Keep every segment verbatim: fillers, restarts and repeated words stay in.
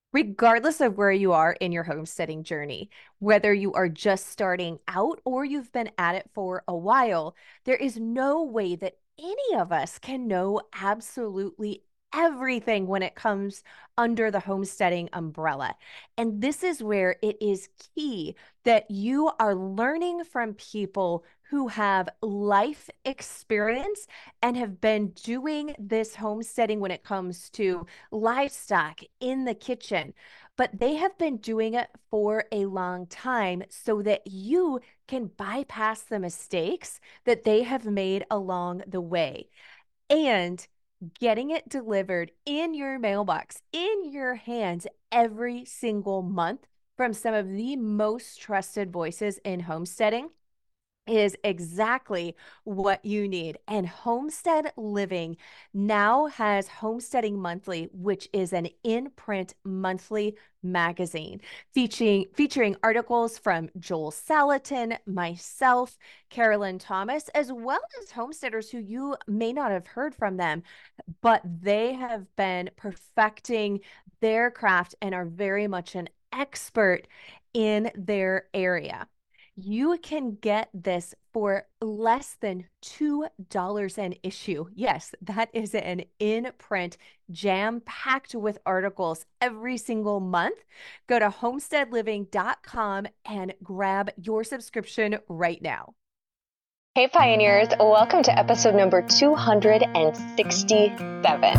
Regardless of where you are in your homesteading journey, whether you are just starting out or you've been at it for a while, there is no way that any of us can know absolutely everything when it comes under the homesteading umbrella. And this is where it is key that you are learning from people who have life experience and have been doing this homesteading when it comes to livestock in the kitchen, but they have been doing it for a long time so that you can bypass the mistakes that they have made along the way. And getting it delivered in your mailbox, in your hands every single month from some of the most trusted voices in homesteading is exactly what you need. And Homestead Living now has Homesteading Monthly, which is an in-print monthly magazine featuring featuring articles from Joel Salatin, myself, Carolyn Thomas, as well as homesteaders who you may not have heard from them, but they have been perfecting their craft and are very much an expert in their area. You can get this for less than two dollars an issue. Yes, that is an in print, jam packed with articles every single month. Go to homestead living dot com and grab your subscription right now. Hey Pioneers, welcome to episode number two hundred sixty-seven.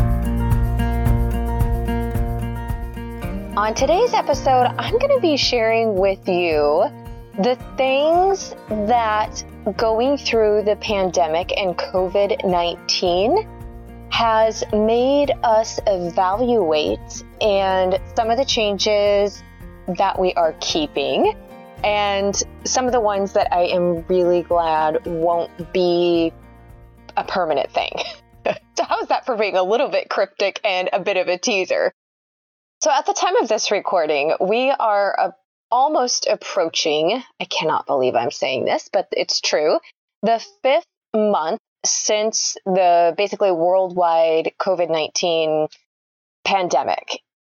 On today's episode, I'm going to be sharing with you the things that going through the pandemic and COVID nineteen has made us evaluate, and some of the changes that we are keeping, and some of the ones that I am really glad won't be a permanent thing. So how's that for being a little bit cryptic and a bit of a teaser? So at the time of this recording, we are uh, almost approaching, I cannot believe I'm saying this, but it's true, the fifth month since the basically worldwide COVID nineteen pandemic.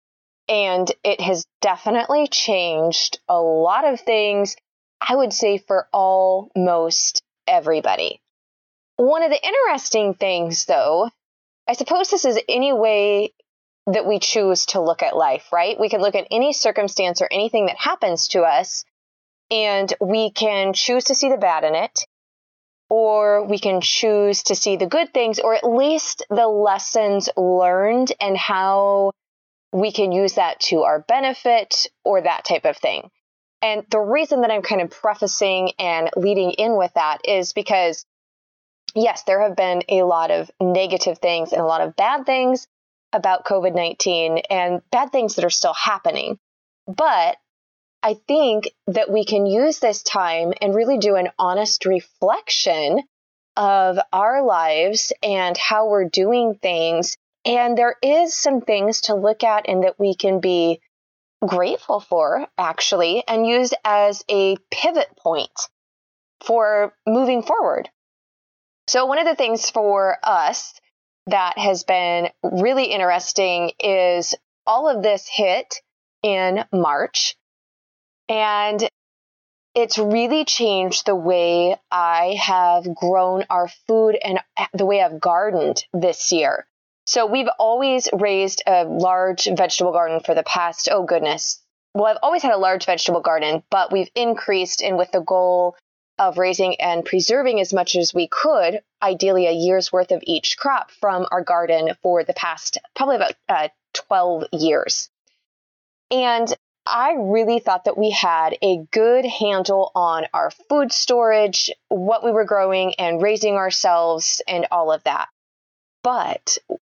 And it has definitely changed a lot of things, I would say, for almost everybody. One of the interesting things, though, I suppose this is any way that we choose to look at life, right? We can look at any circumstance or anything that happens to us, and we can choose to see the bad in it, or we can choose to see the good things, or at least the lessons learned and how we can use that to our benefit or that type of thing. And the reason that I'm kind of prefacing and leading in with that is because, yes, there have been a lot of negative things and a lot of bad things about COVID nineteen and bad things that are still happening. But I think that we can use this time and really do an honest reflection of our lives and how we're doing things. And there is some things to look at and that we can be grateful for, actually, and use as a pivot point for moving forward. So one of the things for us that has been really interesting is all of this hit in March, and it's really changed the way I have grown our food and the way I've gardened this year. So we've always raised a large vegetable garden for the past, oh goodness. Well, I've always had a large vegetable garden, but we've increased, and with the goal of raising and preserving as much as we could, ideally a year's worth of each crop from our garden for the past probably about uh, twelve years. And I really thought that we had a good handle on our food storage, what we were growing and raising ourselves, and all of that. But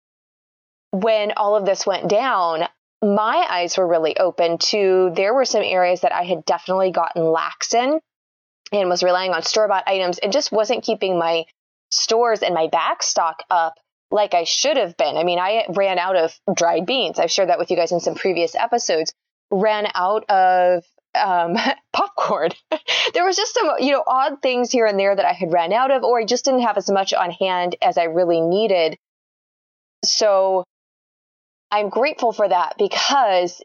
when all of this went down, my eyes were really open to, there were some areas that I had definitely gotten lax in and was relying on store-bought items and just wasn't keeping my stores and my back stock up like I should have been. I mean, I ran out of dried beans. I've shared that with you guys in some previous episodes. Ran out of um, popcorn. There was just some, you know, odd things here and there that I had ran out of, or I just didn't have as much on hand as I really needed. So I'm grateful for that, because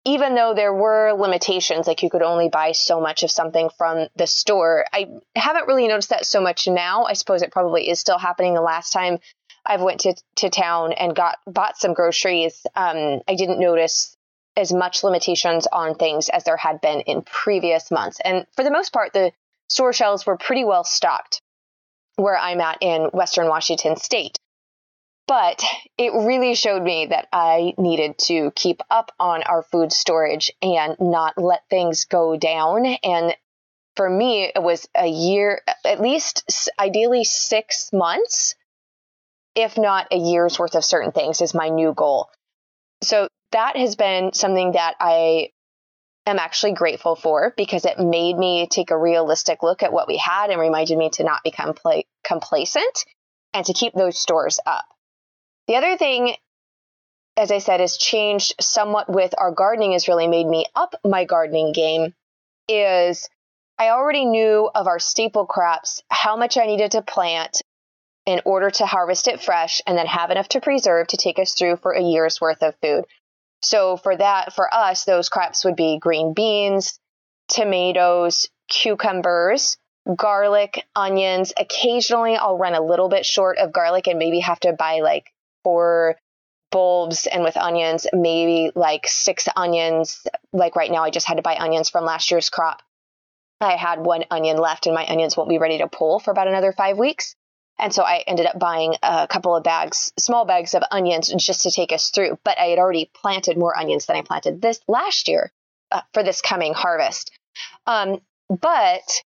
even though there were limitations, like you could only buy so much of something from the store, I haven't really noticed that so much now. I suppose it probably is still happening. The last time I went to, to town and got bought some groceries, um, I didn't notice as much limitations on things as there had been in previous months. And for the most part, the store shelves were pretty well stocked where I'm at in Western Washington State. But it really showed me that I needed to keep up on our food storage and not let things go down. And for me, it was a year, at least ideally six months, if not a year's worth of certain things is my new goal. So that has been something that I am actually grateful for, because it made me take a realistic look at what we had and reminded me to not become pl- complacent and to keep those stores up. The other thing, as I said, has changed somewhat with our gardening, has really made me up my gardening game, is I already knew of our staple crops, how much I needed to plant in order to harvest it fresh and then have enough to preserve to take us through for a year's worth of food. So for that, for us, those crops would be green beans, tomatoes, cucumbers, garlic, onions. Occasionally, I'll run a little bit short of garlic and maybe have to buy like four bulbs, and with onions, maybe like six onions. Like right now, I just had to buy onions from last year's crop. I had one onion left and my onions won't be ready to pull for about another five weeks. And so I ended up buying a couple of bags, small bags of onions just to take us through. But I had already planted more onions than I planted this last year uh, for this coming harvest. Um, but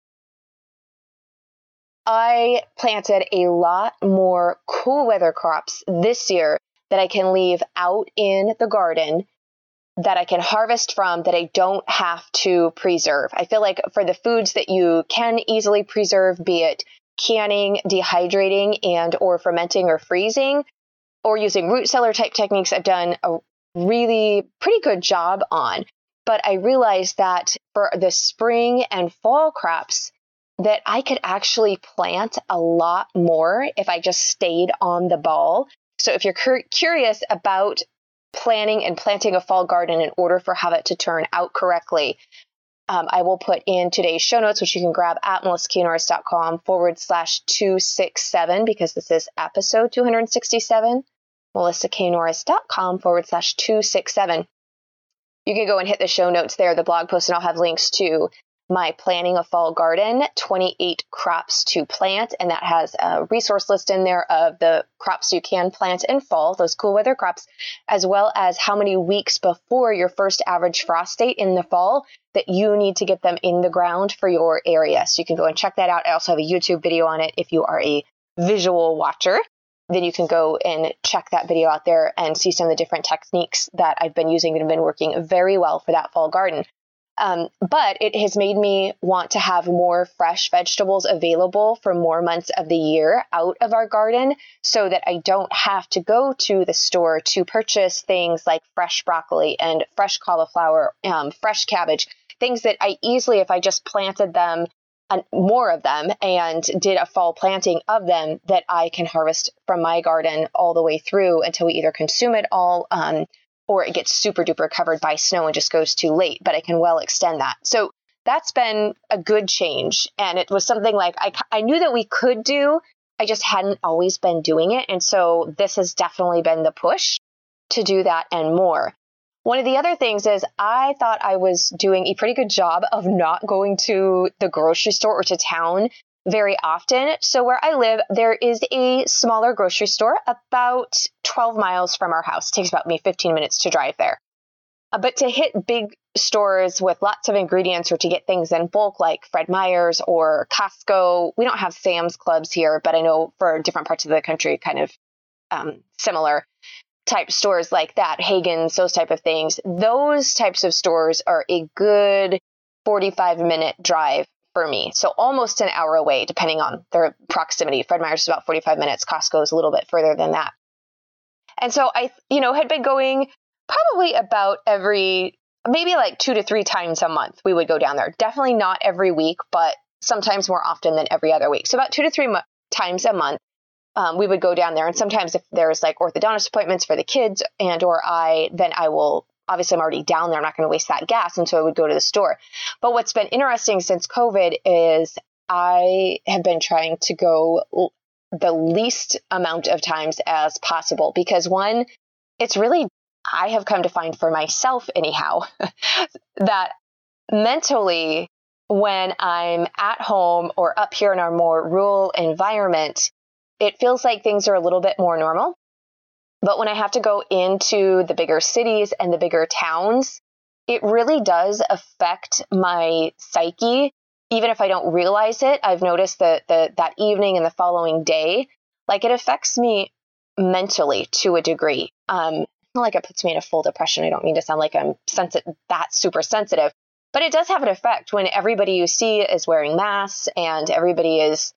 I planted a lot more cool weather crops this year that I can leave out in the garden, that I can harvest from, that I don't have to preserve. I feel like for the foods that you can easily preserve, be it canning, dehydrating, and or fermenting or freezing, or using root cellar type techniques, I've done a really pretty good job on. But I realized that for the spring and fall crops, that I could actually plant a lot more if I just stayed on the ball. So if you're cur- curious about planning and planting a fall garden in order for have it to turn out correctly, um, I will put in today's show notes, which you can grab at melissaknorris.com forward slash 267, because this is episode two sixty-seven, melissaknorris.com forward slash 267. You can go and hit the show notes there, the blog post, and I'll have links to my Planning a Fall Garden, twenty-eight crops to plant. And that has a resource list in there of the crops you can plant in fall, those cool weather crops, as well as how many weeks before your first average frost date in the fall that you need to get them in the ground for your area. So you can go and check that out. I also have a YouTube video on it. If you are a visual watcher, then you can go and check that video out there and see some of the different techniques that I've been using that have been working very well for that fall garden. Um, but it has made me want to have more fresh vegetables available for more months of the year out of our garden, so that I don't have to go to the store to purchase things like fresh broccoli and fresh cauliflower, um, fresh cabbage, things that I easily, if I just planted them, uh, more of them, and did a fall planting of them, that I can harvest from my garden all the way through until we either consume it all, um, or it gets super duper covered by snow and just goes too late, but I can well extend that. So that's been a good change. And it was something like I, I knew that we could do, I just hadn't always been doing it. And so this has definitely been the push to do that and more. One of the other things is I thought I was doing a pretty good job of not going to the grocery store or to town very often. So where I live, there is a smaller grocery store about twelve miles from our house. It takes about me fifteen minutes to drive there. Uh, but to hit big stores with lots of ingredients, or to get things in bulk like Fred Meyer's or Costco, we don't have Sam's Clubs here, but I know for different parts of the country, kind of um, similar type stores like that, Hagen's, those type of things. Those types of stores are a good forty-five minute drive for me. So almost an hour away, depending on their proximity. Fred Meyer's is about forty-five minutes. Costco is a little bit further than that. And so I, you know, had been going probably about every, maybe like two to three times a month we would go down there. Definitely not every week, but sometimes more often than every other week. So about two to three mo- times a month, um, we would go down there. And sometimes if there's like orthodontist appointments for the kids and or I, then I will obviously I'm already down there. I'm not going to waste that gas. And so I would go to the store. But what's been interesting since COVID is I have been trying to go the least amount of times as possible because one, it's really, I have come to find for myself anyhow, that mentally when I'm at home or up here in our more rural environment, it feels like things are a little bit more normal. But when I have to go into the bigger cities and the bigger towns, it really does affect my psyche. Even if I don't realize it, I've noticed that the, that evening and the following day, like it affects me mentally to a degree. Um, not like it puts me in a full depression. I don't mean to sound like I'm sensitive, that super sensitive, but it does have an effect when everybody you see is wearing masks and everybody is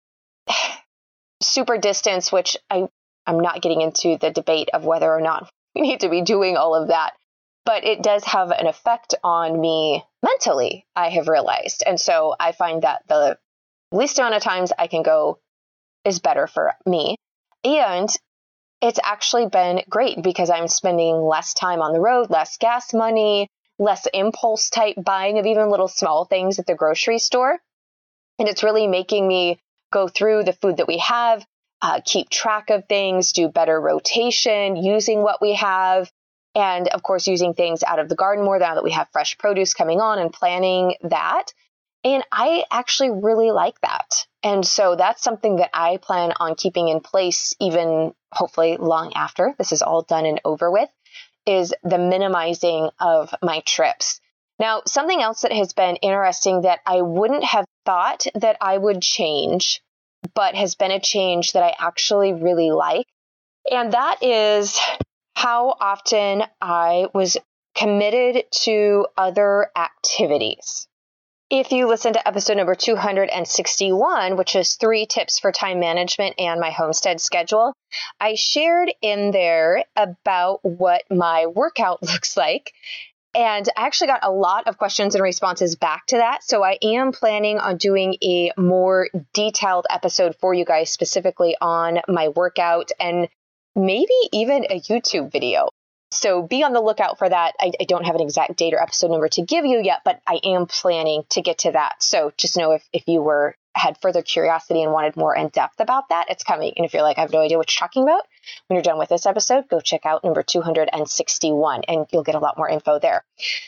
super distanced, which I, I'm not getting into the debate of whether or not we need to be doing all of that. But it does have an effect on me mentally, I have realized. And so I find that the least amount of times I can go is better for me. And it's actually been great because I'm spending less time on the road, less gas money, less impulse type buying of even little small things at the grocery store. And it's really making me go through the food that we have, uh, keep track of things, do better rotation, using what we have. And of course, using things out of the garden more now that we have fresh produce coming on and planning that. And I actually really like that. And so that's something that I plan on keeping in place, even hopefully long after this is all done and over with, is the minimizing of my trips. Now, something else that has been interesting that I wouldn't have thought that I would change, but has been a change that I actually really like. And that is how often I was committed to other activities. If you listen to episode number two hundred sixty-one, which is three tips for time management and my homestead schedule, I shared in there about what my workout looks like. And I actually got a lot of questions and responses back to that. So I am planning on doing a more detailed episode for you guys specifically on my workout and maybe even a YouTube video. So be on the lookout for that. I, I don't have an exact date or episode number to give you yet, but I am planning to get to that. So just know if, if you were had further curiosity and wanted more in depth about that, it's coming. And if you're like, I have no idea what you're talking about, when you're done with this episode, go check out number two hundred sixty-one and you'll get a lot more info there.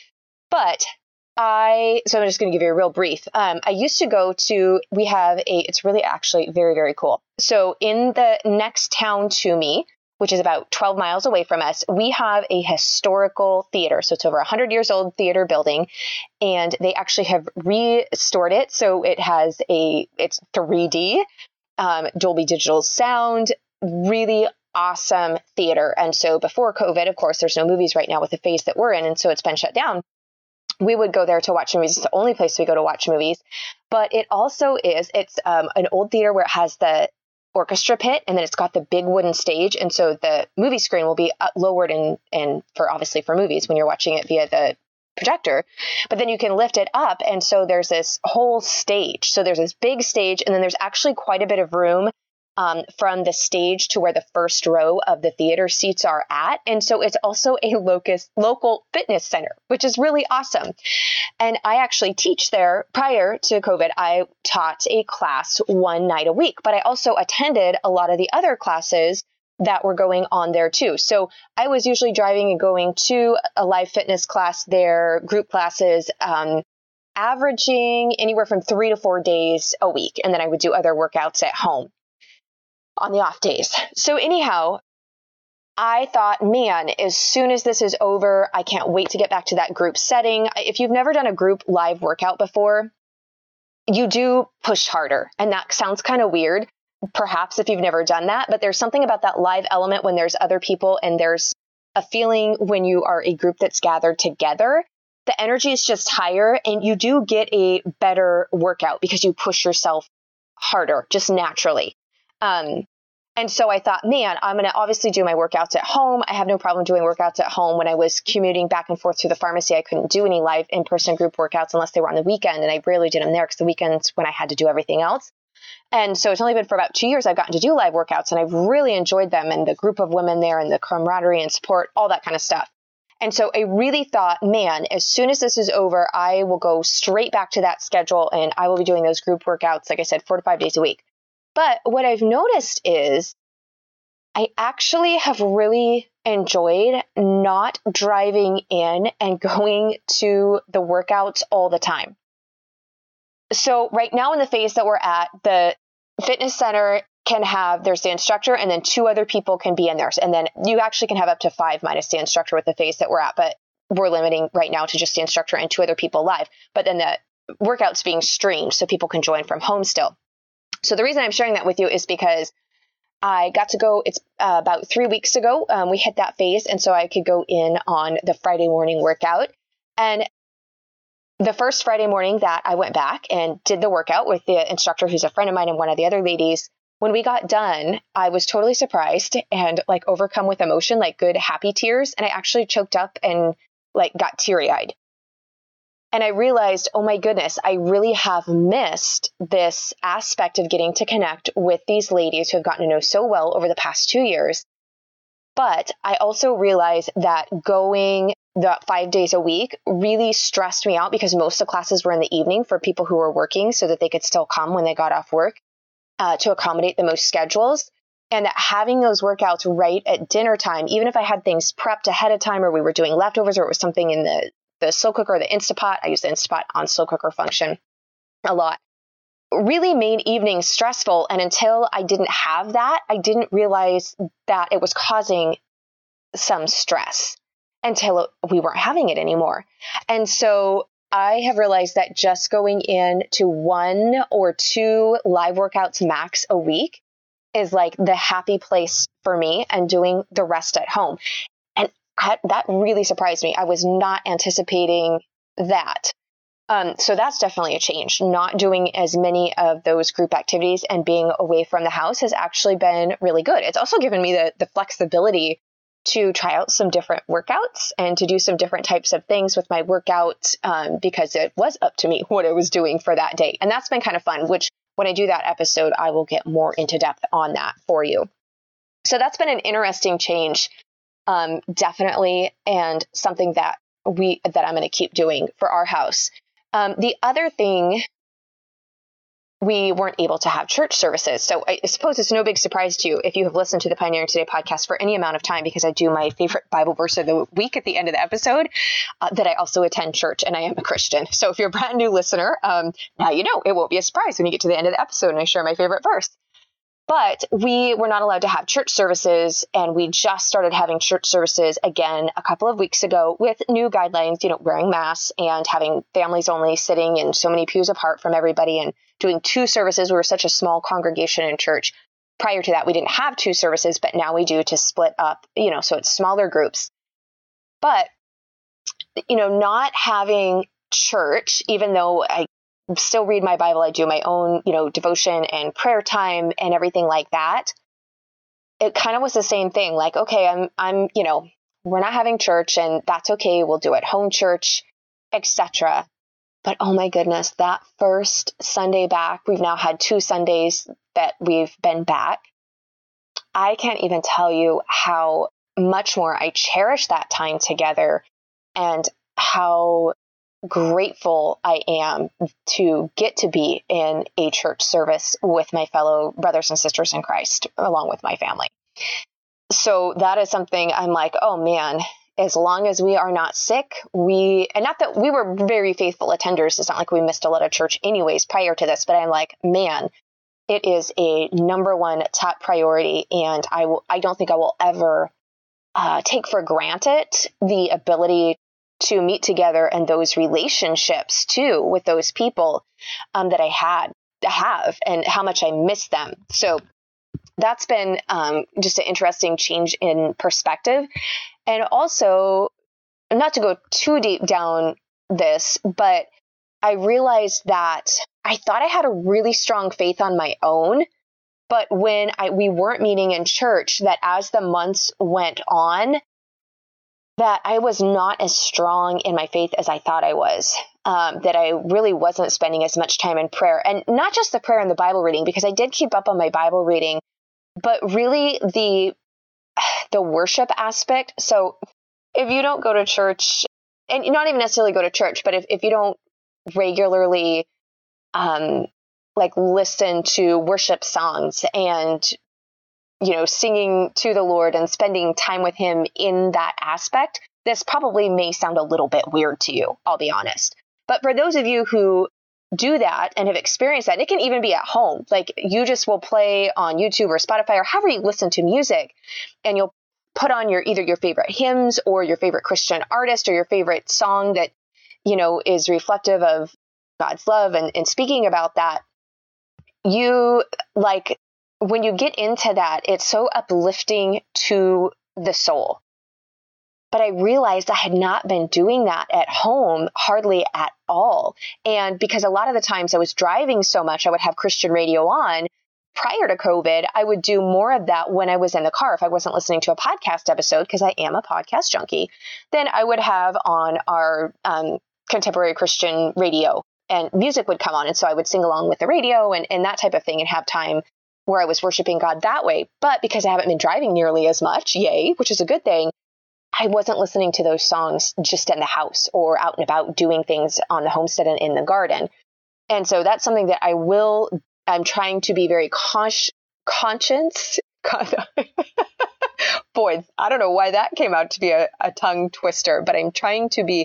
But I, so I'm just going to give you a real brief. Um, I used to go to, we have a, it's really actually very, very cool. So in the next town to me, which is about twelve miles away from us, we have a historical theater. So it's over a hundred years old theater building, and they actually have restored it. So it has a, it's three D, um, Dolby Digital sound, really awesome theater. And so before COVID, of course, there's no movies right now with the phase that we're in. And so it's been shut down. We would go there to watch movies. It's the only place we go to watch movies. But it also is, it's um, an old theater where it has the orchestra pit, and then it's got the big wooden stage. And so the movie screen will be lowered and and for obviously for movies when you're watching it via the projector, but then you can lift it up. And so there's this whole stage. So there's this big stage, and then there's actually quite a bit of room um, from the stage to where the first row of the theater seats are at. And so it's also a locus, local fitness center, which is really awesome. And I actually teach there. Prior to COVID, I taught a class one night a week, but I also attended a lot of the other classes that were going on there too. So I was usually driving and going to a live fitness class there, group classes, um, averaging anywhere from three to four days a week. And then I would do other workouts at home on the off days. So anyhow, I thought, man, as soon as this is over, I can't wait to get back to that group setting. If you've never done a group live workout before, you do push harder. And that sounds kind of weird, perhaps if you've never done that, but there's something about that live element when there's other people and there's a feeling when you are a group that's gathered together, the energy is just higher and you do get a better workout because you push yourself harder just naturally. Um, and so I thought, man, I'm going to obviously do my workouts at home. I have no problem doing workouts at home. When I was commuting back and forth to the pharmacy, I couldn't do any live in-person group workouts unless they were on the weekend. And I rarely did them there because the weekends when I had to do everything else. And so it's only been for about two years I've gotten to do live workouts, and I've really enjoyed them and the group of women there and the camaraderie and support, all that kind of stuff. And so I really thought, man, as soon as this is over, I will go straight back to that schedule and I will be doing those group workouts, like I said, four to five days a week. But what I've noticed is I actually have really enjoyed not driving in and going to the workouts all the time. So right now in the phase that we're at, the fitness center can have, there's the instructor and then two other people can be in there. And then you actually can have up to five minus the instructor with the phase that we're at, but we're limiting right now to just the instructor and two other people live. But then the workout's being streamed so people can join from home still. So the reason I'm sharing that with you is because I got to go, it's uh, about three weeks ago, um, we hit that phase. And so I could go in on the Friday morning workout. And the first Friday morning that I went back and did the workout with the instructor, who's a friend of mine and one of the other ladies, when we got done, I was totally surprised and like overcome with emotion, like good, happy tears. And I actually choked up and like got teary eyed. And I realized, oh my goodness, I really have missed this aspect of getting to connect with these ladies who have gotten to know so well over the past two years. But I also realized that going the five days a week really stressed me out because most of the classes were in the evening for people who were working so that they could still come when they got off work uh, to accommodate the most schedules. And that having those workouts right at dinner time, even if I had things prepped ahead of time or we were doing leftovers or it was something in the the slow cooker or the Instapot, I use the Instapot on slow cooker function a lot, really made evenings stressful. And until I didn't have that, I didn't realize that it was causing some stress until we weren't having it anymore. And so I have realized that just going in to one or two live workouts max a week is like the happy place for me and doing the rest at home. And I, that really surprised me. I was not anticipating that. Um, so that's definitely a change. Not doing as many of those group activities and being away from the house has actually been really good. It's also given me the, the flexibility to try out some different workouts and to do some different types of things with my workout um, because it was up to me what I was doing for that day. And that's been kind of fun, which when I do that episode, I will get more into depth on that for you. So that's been an interesting change. Um, definitely, and something that we that I'm going to keep doing for our house. Um, the other thing, we weren't able to have church services. So I suppose it's no big surprise to you if you have listened to the Pioneering Today podcast for any amount of time, because I do my favorite Bible verse of the week at the end of the episode, uh, that I also attend church and I am a Christian. So if you're a brand new listener, um, now you know it won't be a surprise when you get to the end of the episode and I share my favorite verse. But we were not allowed to have church services, and we just started having church services again a couple of weeks ago with new guidelines, you know, wearing masks and having families only sitting in so many pews apart from everybody and doing two services. We were such a small congregation in church. Prior to that, we didn't have two services, but now we do to split up, you know, so it's smaller groups. But, you know, not having church, even though I still read my Bible, I do my own, you know, devotion and prayer time and everything like that. It kind of was the same thing. Like, okay, I'm, I'm, you know, we're not having church and that's okay. We'll do at home church, et cetera. But oh my goodness, that first Sunday back, we've now had two Sundays that we've been back. I can't even tell you how much more I cherish that time together and how grateful I am to get to be in a church service with my fellow brothers and sisters in Christ, along with my family. So that is something I'm like, oh man, as long as we are not sick, we, and not that we were very faithful attenders. It's not like we missed a lot of church anyways prior to this, but I'm like, man, it is a number one top priority. And I will, I don't think I will ever uh, take for granted the ability to meet together and those relationships too with those people um, that I had have and how much I miss them. So that's been um, just an interesting change in perspective. And also, not to go too deep down this, but I realized that I thought I had a really strong faith on my own. But when I, we weren't meeting in church, that as the months went on, that I was not as strong in my faith as I thought I was, um, that I really wasn't spending as much time in prayer. And not just the prayer and the Bible reading, because I did keep up on my Bible reading, but really the the worship aspect. So if you don't go to church, and not even necessarily go to church, but if, if you don't regularly um, like listen to worship songs and, you know, singing to the Lord and spending time with him in that aspect, this probably may sound a little bit weird to you, I'll be honest. But for those of you who do that and have experienced that, it can even be at home. Like you just will play on YouTube or Spotify or however you listen to music, and you'll put on your either your favorite hymns or your favorite Christian artist or your favorite song that, you know, is reflective of God's love and, and speaking about that. You like when you get into that, it's so uplifting to the soul. But I realized I had not been doing that at home hardly at all. And because a lot of the times I was driving so much, I would have Christian radio on. Prior to COVID, I would do more of that when I was in the car. If I wasn't listening to a podcast episode, because I am a podcast junkie, then I would have on our um, contemporary Christian radio and music would come on. And so I would sing along with the radio and, and that type of thing and have time where I was worshiping God that way. But because I haven't been driving nearly as much, yay, which is a good thing, I wasn't listening to those songs just in the house or out and about doing things on the homestead and in the garden. And so that's something that I will, I'm trying to be very conscious, conscience. Boy, I don't know why that came out to be a, a tongue twister, but I'm trying to be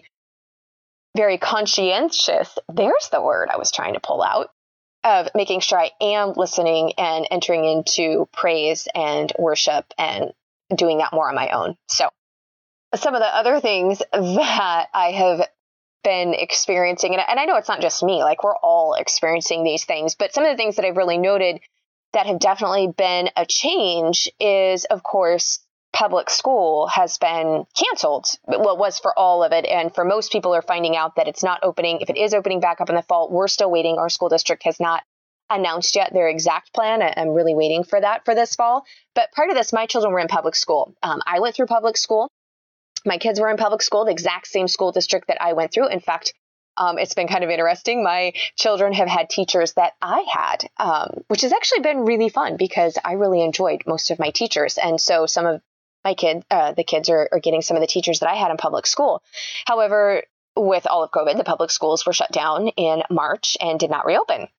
very conscientious. There's the word I was trying to pull out, of making sure I am listening and entering into praise and worship and doing that more on my own. So some of the other things that I have been experiencing, and, and I know it's not just me, like we're all experiencing these things, but some of the things that I've really noted that have definitely been a change is, of course, public school has been canceled. Well, it was for all of it. And for most people are finding out that it's not opening. If it is opening back up in the fall, we're still waiting. Our school district has not announced yet their exact plan. I'm really waiting for that for this fall. But prior to this, my children were in public school. Um, I went through public school. My kids were in public school, the exact same school district that I went through. In fact, um, it's been kind of interesting. My children have had teachers that I had, um, which has actually been really fun because I really enjoyed most of my teachers. And so some of my kids, uh, the kids are, are getting some of the teachers that I had in public school. However, with all of COVID, the public schools were shut down in March and did not reopen.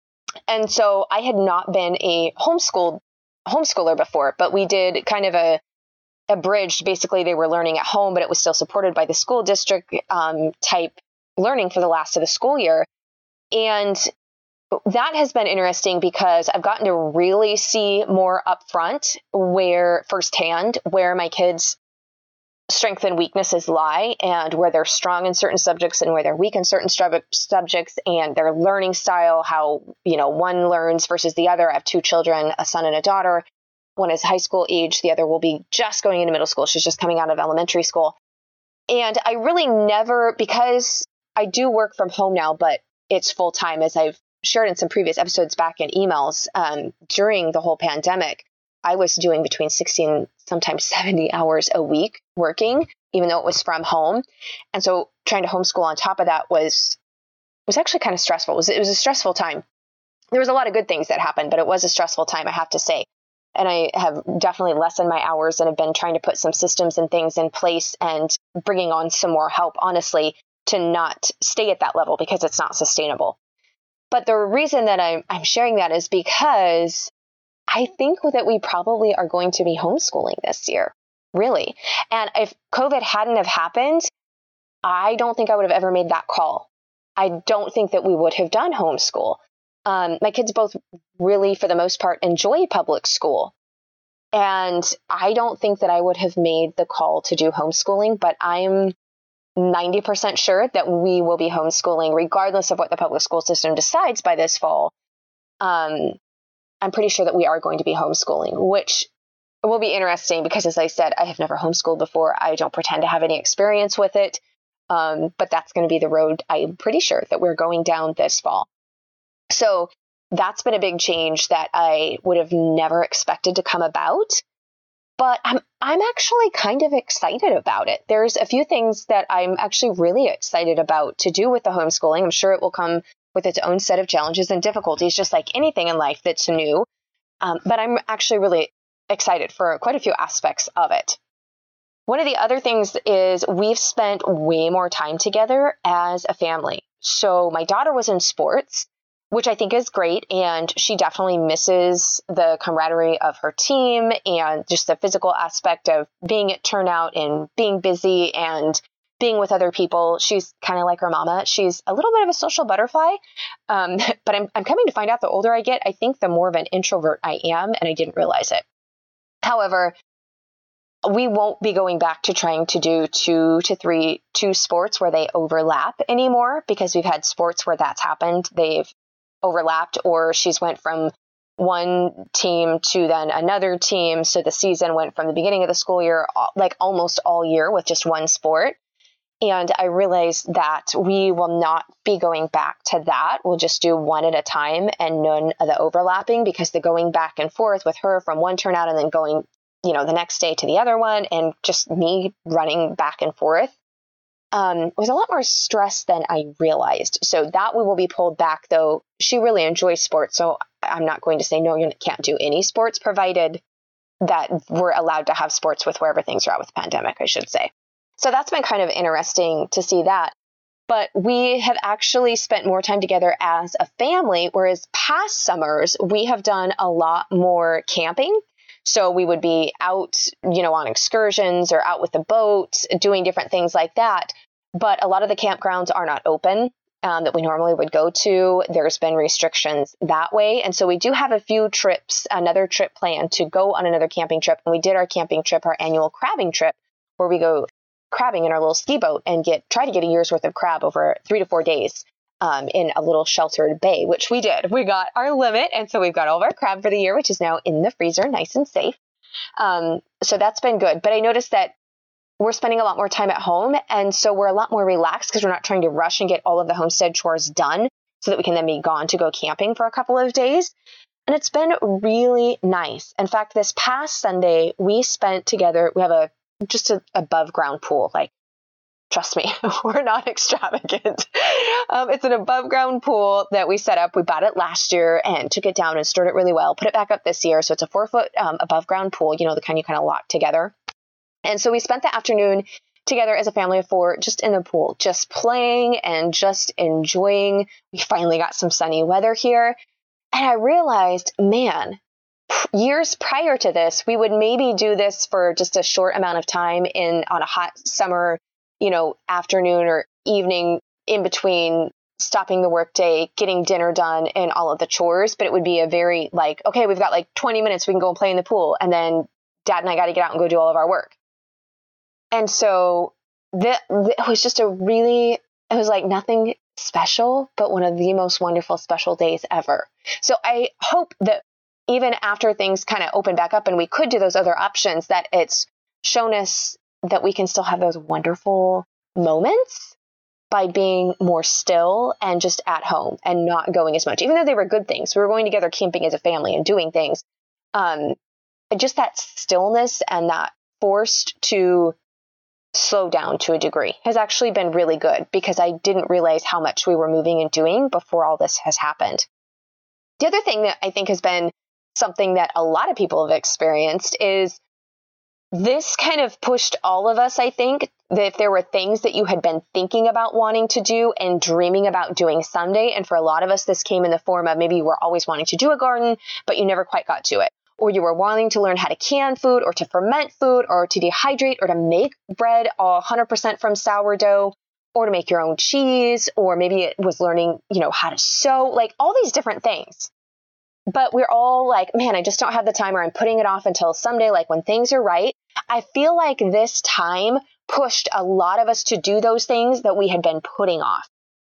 And so I had not been a homeschooled homeschooler before, but we did kind of a abridged, basically they were learning at home, but it was still supported by the school district um, type learning for the last of the school year. And that has been interesting because I've gotten to really see more upfront where firsthand where my kids' strengths and weaknesses lie and where they're strong in certain subjects and where they're weak in certain stru- subjects and their learning style, how, you know, one learns versus the other. I have two children, a son and a daughter. One is high school age. The other will be just going into middle school. She's just coming out of elementary school. And I really never, because I do work from home now, but it's full time, as I've shared in some previous episodes back in emails. Um, during the whole pandemic, I was doing between sixty and sometimes seventy hours a week working, even though it was from home. And so trying to homeschool on top of that was was actually kind of stressful. It was, it was a stressful time. There was a lot of good things that happened, but it was a stressful time, I have to say. And I have definitely lessened my hours and have been trying to put some systems and things in place and bringing on some more help, honestly, to not stay at that level because it's not sustainable. But the reason that I'm, I'm sharing that is because I think that we probably are going to be homeschooling this year, really. And if COVID hadn't have happened, I don't think I would have ever made that call. I don't think that we would have done homeschool. Um, my kids both really, for the most part, enjoy public school. And I don't think that I would have made the call to do homeschooling, but I'm ninety percent sure that we will be homeschooling regardless of what the public school system decides by this fall. Um, I'm pretty sure that we are going to be homeschooling, which will be interesting because, as I said, I have never homeschooled before. I don't pretend to have any experience with it. Um, but that's going to be the road I'm pretty sure that we're going down this fall. So that's been a big change that I would have never expected to come about, but I'm I'm actually kind of excited about it. There's a few things that I'm actually really excited about to do with the homeschooling. I'm sure it will come with its own set of challenges and difficulties, just like anything in life that's new. Um, but I'm actually really excited for quite a few aspects of it. One of the other things is we've spent way more time together as a family. So my daughter was in sports, which I think is great. And she definitely misses the camaraderie of her team and just the physical aspect of being at turnout and being busy and being with other people. She's kind of like her mama. She's a little bit of a social butterfly. Um, but I'm, I'm coming to find out the older I get, I think the more of an introvert I am, and I didn't realize it. However, we won't be going back to trying to do two to three, two sports where they overlap anymore, because we've had sports where that's happened. They've overlapped, or she's went from one team to then another team. So the season went from the beginning of the school year, like almost all year with just one sport. And I realized that we will not be going back to that. We'll just do one at a time and none of the overlapping, because the going back and forth with her from one turnout and then going, you know, the next day to the other one, and just me running back and forth, um, was a lot more stress than I realized. So that we will be pulled back, though. She really enjoys sports. So I'm not going to say, no, you can't do any sports, provided that we're allowed to have sports with wherever things are at with the pandemic, I should say. So that's been kind of interesting to see that. But we have actually spent more time together as a family, whereas past summers, we have done a lot more camping. So we would be out, you know, on excursions or out with the boat, doing different things like that. But a lot of the campgrounds are not open um, that we normally would go to. There's been restrictions that way. And so we do have a few trips, another trip planned to go on another camping trip. And we did our camping trip, our annual crabbing trip, where we go crabbing in our little ski boat and get try to get a year's worth of crab over three to four days um, in a little sheltered bay, which we did. We got our limit. And so we've got all of our crab for the year, which is now in the freezer, nice and safe. Um, so that's been good. But I noticed that we're spending a lot more time at home. And so we're a lot more relaxed because we're not trying to rush and get all of the homestead chores done so that we can then be gone to go camping for a couple of days. And it's been really nice. In fact, this past Sunday, we spent together, we have a just an above ground pool. Like, trust me, we're not extravagant. Um, it's an above ground pool that we set up. We bought it last year and took it down and stored it really well, put it back up this year. So it's a four foot um, above ground pool, you know, the kind you kind of lock together. And so we spent the afternoon together as a family of four, just in the pool, just playing and just enjoying. We finally got some sunny weather here. And I realized, man, years prior to this, we would maybe do this for just a short amount of time in on a hot summer, you know, afternoon or evening in between stopping the workday, getting dinner done and all of the chores. But it would be a very like, okay, we've got like twenty minutes, we can go and play in the pool. And then Dad and I got to get out and go do all of our work. And so that it was just a really, it was like nothing special, but one of the most wonderful special days ever. So I hope that even after things kind of open back up and we could do those other options, that it's shown us that we can still have those wonderful moments by being more still and just at home and not going as much, even though they were good things. We were going together camping as a family and doing things. Um, just that stillness and that forced to slow down to a degree has actually been really good, because I didn't realize how much we were moving and doing before all this has happened. The other thing that I think has been something that a lot of people have experienced is this kind of pushed all of us, I think, that if there were things that you had been thinking about wanting to do and dreaming about doing someday, and for a lot of us, this came in the form of maybe you were always wanting to do a garden, but you never quite got to it. Or you were wanting to learn how to can food or to ferment food or to dehydrate or to make bread one hundred percent from sourdough, or to make your own cheese, or maybe it was learning, you know, how to sew, like all these different things. But we're all like, man, I just don't have the time, or I'm putting it off until someday, like when things are right. I feel like this time pushed a lot of us to do those things that we had been putting off.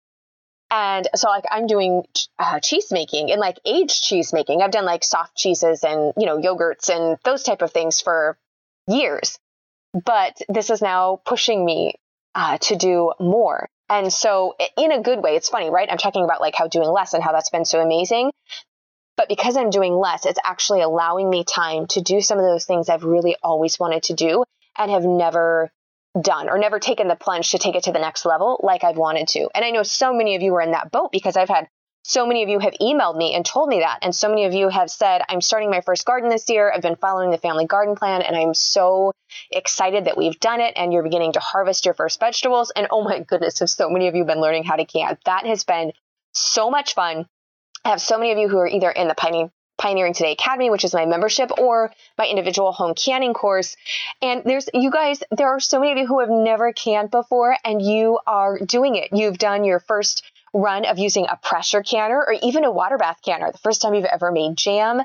And so like I'm doing uh, cheese making and like aged cheese making. I've done like soft cheeses and, you know, yogurts and those type of things for years. But this is now pushing me uh, to do more. And so in a good way, it's funny, right? I'm talking about like how doing less and how that's been so amazing. But because I'm doing less, it's actually allowing me time to do some of those things I've really always wanted to do and have never done or never taken the plunge to take it to the next level like I've wanted to. And I know so many of you are in that boat, because I've had So many of you have emailed me and told me that. And so many of you have said, I'm starting my first garden this year. I've been following the family garden plan, and I'm so excited that we've done it. And you're beginning to harvest your first vegetables. And oh my goodness, have so many of you been learning how to can. That has been so much fun. I have so many of you who are either in the Pioneering, Pioneering Today Academy, which is my membership, or my individual home canning course. And there's, you guys, there are so many of you who have never canned before, and you are doing it. You've done your first run of using a pressure canner or even a water bath canner, the first time you've ever made jam.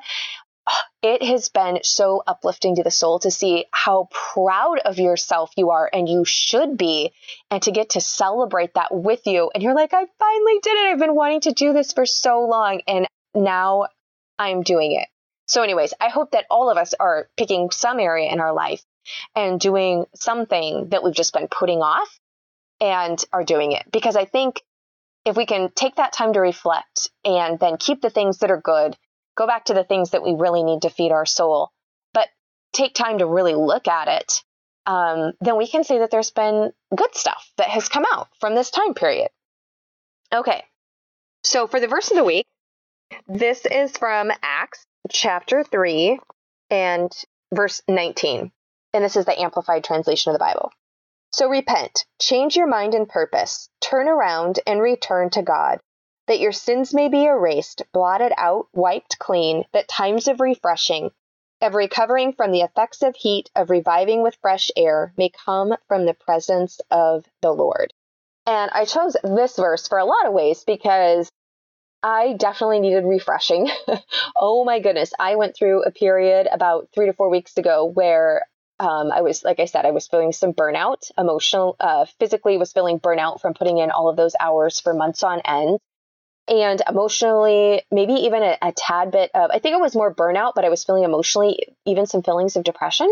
It has been so uplifting to the soul to see how proud of yourself you are, and you should be, and to get to celebrate that with you. And you're like, I finally did it. I've been wanting to do this for so long, and now I'm doing it. So anyways, I hope that all of us are picking some area in our life and doing something that we've just been putting off and are doing it. Because I think if we can take that time to reflect and then keep the things that are good, go back to the things that we really need to feed our soul, but take time to really look at it, um, then we can say that there's been good stuff that has come out from this time period. Okay, so for the verse of the week, this is from Acts chapter three and verse nineteen. And this is the Amplified translation of the Bible. So repent, change your mind and purpose, turn around and return to God, that your sins may be erased, blotted out, wiped clean, that times of refreshing, of recovering from the effects of heat, of reviving with fresh air, may come from the presence of the Lord. And I chose this verse for a lot of ways because I definitely needed refreshing. Oh my goodness. I went through a period about three to four weeks ago where um, I was, like I said, I was feeling some burnout, emotional, uh, physically was feeling burnout from putting in all of those hours for months on end. And emotionally, maybe even a, a tad bit of, I think it was more burnout, but I was feeling emotionally, even some feelings of depression.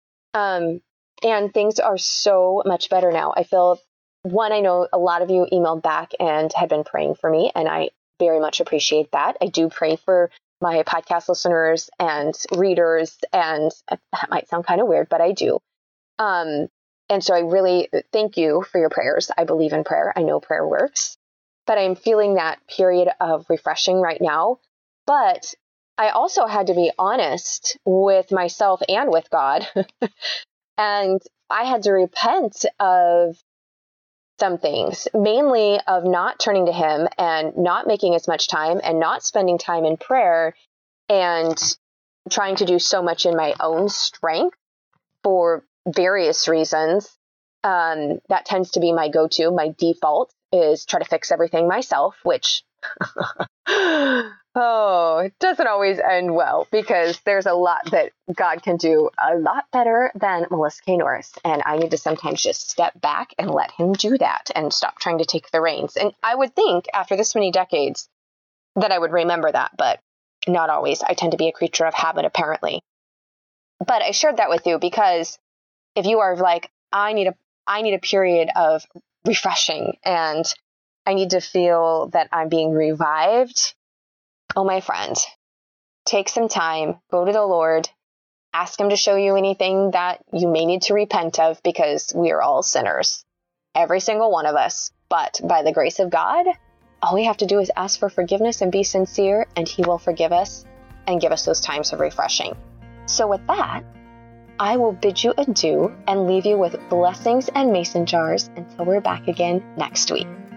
Um, and things are so much better now. I feel, one, I know a lot of you emailed back and had been praying for me, and I very much appreciate that. I do pray for my podcast listeners and readers, and that might sound kind of weird, but I do. Um, and so I really thank you for your prayers. I believe in prayer. I know prayer works, but I'm feeling that period of refreshing right now. But I also had to be honest with myself and with God. And I had to repent of some things, mainly of not turning to him and not making as much time and not spending time in prayer and trying to do so much in my own strength for various reasons. Um, that tends to be my go-to. My default is try to fix everything myself, which, oh, it doesn't always end well because there's a lot that God can do a lot better than Melissa K. Norris. And I need to sometimes just step back and let him do that and stop trying to take the reins. And I would think after this many decades that I would remember that, but not always. I tend to be a creature of habit, apparently. But I shared that with you because if you are like, I need a, I need a period of refreshing and I need to feel that I'm being revived. Oh, my friend, take some time, go to the Lord, ask him to show you anything that you may need to repent of because we are all sinners, every single one of us. But by the grace of God, all we have to do is ask for forgiveness and be sincere, and he will forgive us and give us those times of refreshing. So with that, I will bid you adieu and leave you with blessings and mason jars until we're back again next week.